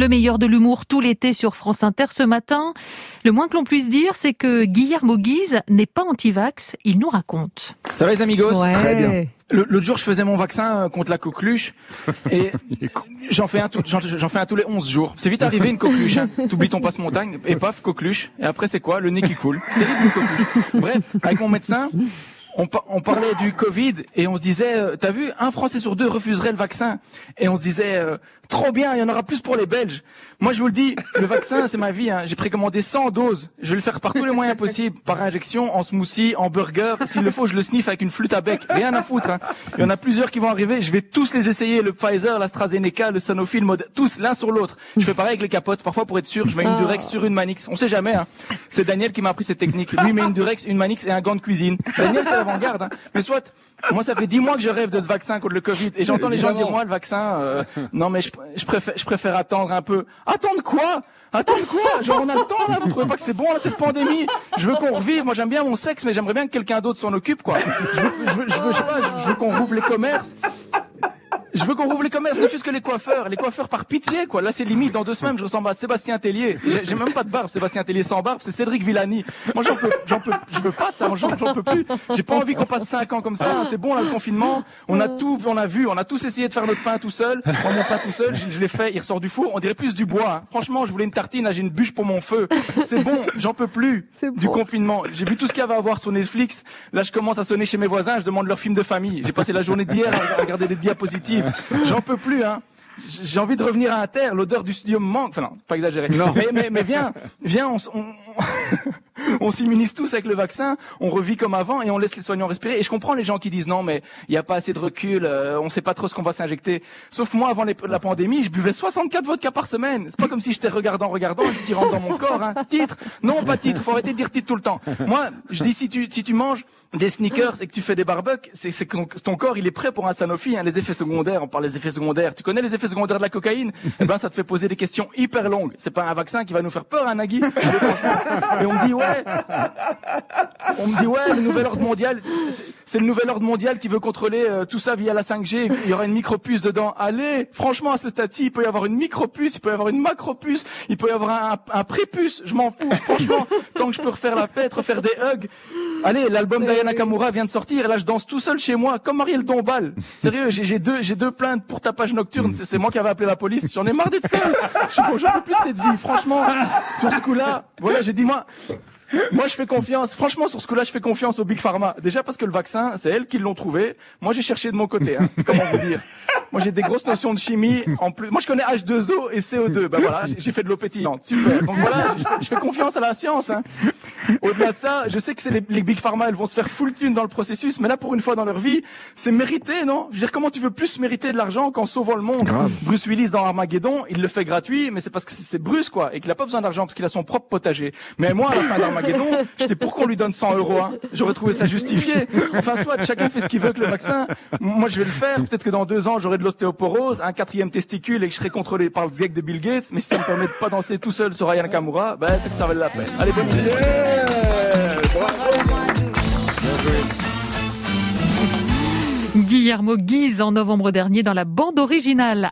Le meilleur de l'humour tout l'été sur France Inter ce matin. Le moins que l'on puisse dire, c'est que Guillermo Guise n'est pas anti-vax, il nous raconte. Ça va les amigos? Ouais. Très bien. L'autre jour, je faisais mon vaccin contre la coqueluche et j'en fais un tous les 11 jours. C'est vite arrivé une coqueluche, hein. T'oublies ton passe-montagne et paf, coqueluche. Et après, c'est quoi? Le nez qui coule. C'est terrible une coqueluche. Bref, avec mon médecin, on parlait du Covid et on se disait, t'as vu, un Français sur deux refuserait le vaccin. Et on se disait, trop bien, il y en aura plus pour les Belges. Moi, je vous le dis, le vaccin, c'est ma vie, hein. J'ai précommandé 100 doses. Je vais le faire par tous les moyens possibles. Par injection, en smoothie, en burger. S'il le faut, je le sniffe avec une flûte à bec. Rien à foutre, hein. Il y en a plusieurs qui vont arriver. Je vais tous les essayer. Le Pfizer, l'AstraZeneca, le Sanofi, le Moderna, tous l'un sur l'autre. Je fais pareil avec les capotes. Parfois, pour être sûr, je mets une Durex sur une Manix. On sait jamais, hein. C'est Daniel qui m'a appris cette technique. Lui, il met une Durex, une Manix et un gant de cuisine. Daniel, c'est l'avant-garde, hein. Mais soit, moi, ça fait 10 mois que je rêve de ce vaccin contre le Covid. Et j'entends les gens dire, moi, le vaccin, non, mais je préfère attendre un peu. Attendre quoi? Attendre quoi? Genre, on a le temps, là. Vous trouvez pas que c'est bon, là, cette pandémie? Je veux qu'on revive. Moi, j'aime bien mon sexe, mais j'aimerais bien que quelqu'un d'autre s'en occupe, quoi. Je veux qu'on rouvre les commerces. Je veux qu'on rouvre les commerces, ne fût-ce que les coiffeurs par pitié, quoi. Là, c'est limite, dans 2 semaines, je ressemble à Sébastien Tellier. J'ai même pas de barbe, Sébastien Tellier sans barbe, c'est Cédric Villani. Moi, je veux pas de ça, j'en peux plus. J'ai pas envie qu'on passe 5 ans comme ça, hein. C'est bon, là, le confinement. On a tous essayé de faire notre pain tout seul. Moi, mon pain tout seul, je l'ai fait, il ressort du four, on dirait plus du bois, hein. Franchement, je voulais une tartine, là, j'ai une bûche pour mon feu. C'est bon, j'en peux plus. Du confinement. J'ai vu tout ce qu'il y avait à voir sur Netflix. Là, je commence à sonner chez mes voisins, je demande leur film de famille. J'ai passé la journée d'hier à regarder des diapositives. J'en peux plus, hein. J'ai envie de revenir à Inter, l'odeur du studio me manque. Enfin non, pas exagéré. Non. Mais viens, on s'immunise tous avec le vaccin, on revit comme avant et on laisse les soignants respirer. Et je comprends les gens qui disent non, mais il y a pas assez de recul, on sait pas trop ce qu'on va s'injecter. Sauf que moi, avant la pandémie, je buvais 64 vodka par semaine. C'est pas comme si j'étais regardant et ce qui rentre dans mon corps, hein. Titre? Non, pas titre. Faut arrêter de dire titre tout le temps. Moi, je dis si tu manges des sneakers et que tu fais des barbecues, c'est que ton corps, il est prêt pour un Sanofi, hein. Les effets secondaires, on parle des effets secondaires. Tu connais les effets secondaires de la cocaïne? Eh ben, ça te fait poser des questions hyper longues. C'est pas un vaccin qui va nous faire peur, hein, Nagui. Et on me dit ouais, le nouvel ordre mondial, c'est le nouvel ordre mondial qui veut contrôler tout ça via la 5G. Il y aura une micropuce dedans. Allez, franchement, à ce stade-ci, il peut y avoir une micropuce, il peut y avoir une macropuce, il peut y avoir un prépuce. Je m'en fous. Franchement, tant que je peux refaire la fête, refaire des hugs. Allez, l'album d'Aya Nakamura vient de sortir et là, je danse tout seul chez moi, comme Marielle Dombal. Sérieux, j'ai deux plaintes pour tapage nocturne. C'est moi qui avais appelé la police. J'en ai marre d'être seul. J'en peux plus de cette vie. Franchement, sur ce coup-là, voilà, j'ai dit moi, je fais confiance. Franchement, sur ce coup-là, je fais confiance au Big Pharma. Déjà parce que le vaccin, c'est elles qui l'ont trouvé. Moi, j'ai cherché de mon côté, hein. Comment vous dire? Moi, j'ai des grosses notions de chimie. En plus, moi, je connais H2O et CO2. Ben voilà, j'ai fait de l'eau pétillante. Super. Donc voilà, je fais confiance à la science, hein. Au-delà de ça, je sais que c'est les Big Pharma, elles vont se faire full thune dans le processus. Mais là, pour une fois dans leur vie, c'est mérité, non? Je veux dire, comment tu veux plus mériter de l'argent qu'en sauvant le monde? Grave. Bruce Willis dans Armageddon, il le fait gratuit, mais c'est parce que c'est Bruce, quoi. Et qu'il a pas besoin d'argent parce qu'il a son propre potager. Mais moi, à la fin d'Armageddon, j'étais pour qu'on lui donne 100 €, hein. J'aurais trouvé ça justifié. Enfin, soit chacun fait ce qu'il veut avec le vaccin. Moi, je vais le faire. Peut-être que dans 2 ans, j'aurai de l'ostéoporose, un 4e testicule et que je serai contrôlé par le zgek de Bill Gates. Mais si ça me permet de pas danser tout seul sur Aya Nakamura, ben, c'est que ça valait la peine. Allez, bonne nuit. Guillermo Guise en novembre dernier dans la bande originale.